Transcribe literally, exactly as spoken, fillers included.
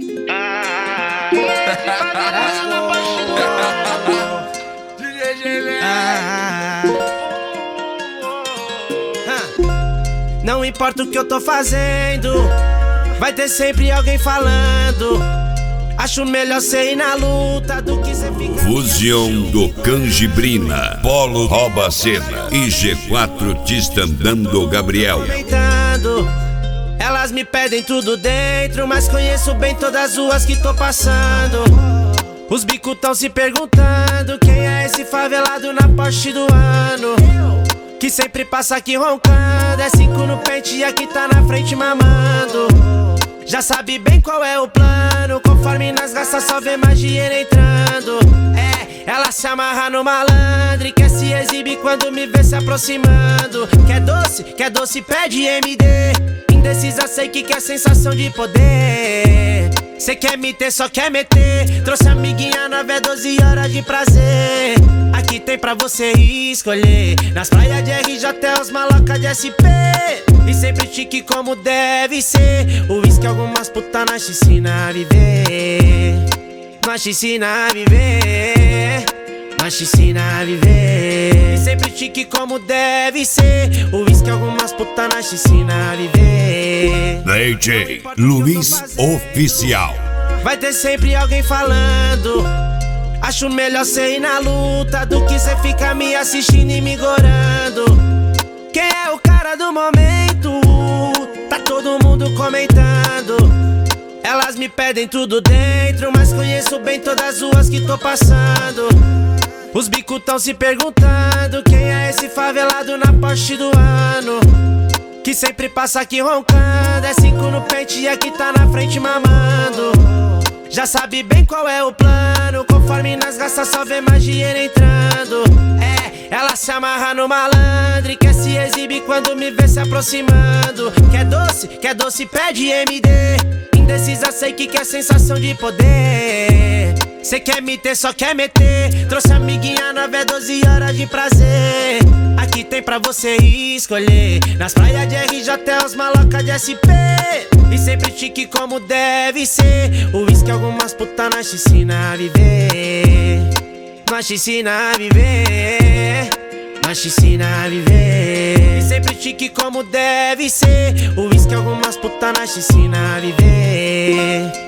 Ah, favelado na parte do D J Gelé. Não importa o que eu tô fazendo, vai ter sempre alguém falando. Acho melhor cê ir na luta do que cê ficar. Fusião do Canjibrina, Polo Rouba Cena e G quatro Tistandando Gabriel. Elas me pedem tudo dentro, mas conheço bem todas as ruas que tô passando. Os bicos tão se perguntando quem é esse favelado na Porsche do ano, que sempre passa aqui roncando. É cinco no pente e aqui tá na frente mamando. Já sabe bem qual é o plano, conforme nas gastas só vê mais dinheiro entrando. É, ela se amarra no malandro e quer se exibir quando me vê se aproximando. Quer doce, quer doce, pede M D. Indecisa, sei que quer sensação de poder. Cê quer me ter, só quer meter. Trouxe amiguinha nove é doze horas de prazer. Aqui tem pra você escolher. Nas praias de R J é os maloca de S P. E sempre chique como deve ser. O uísque algumas puta na piscina a viver. Na piscina a viver. Na piscina a viver. E sempre chique como deve ser. O uísque algumas puta na piscina a viver. D J Luiz Oficial. Vai ter sempre alguém falando. Acho melhor cê ir na luta do que cê ficar me assistindo e me gorando. Quem é o cara do momento? Tá todo mundo comentando. Elas me pedem tudo dentro, mas conheço bem todas as ruas que tô passando. Os bicos tão se perguntando quem é esse favelado na Porsche do ano, que sempre passa aqui roncando. É cinco no pente e aqui tá na frente mamando. Já sabe bem qual é o plano, conforme nas gastas só vê mais dinheiro entrando. É, ela se amarra no malandro e quer se exibir quando me vê se aproximando. Quer doce, quer doce, pede M D. Indecisa, sei que quer sensação de poder. Cê quer me ter, só quer meter. Trouxe amiguinha nove é doze horas de prazer. Aqui tem pra você escolher. Nas praias de R J é os maloca de S P. E sempre chique como deve ser. O uísque algumas puta na piscina a viver. Na piscina a viver. Na piscina a viver. E sempre chique como deve ser. O uísque algumas puta na piscina a viver.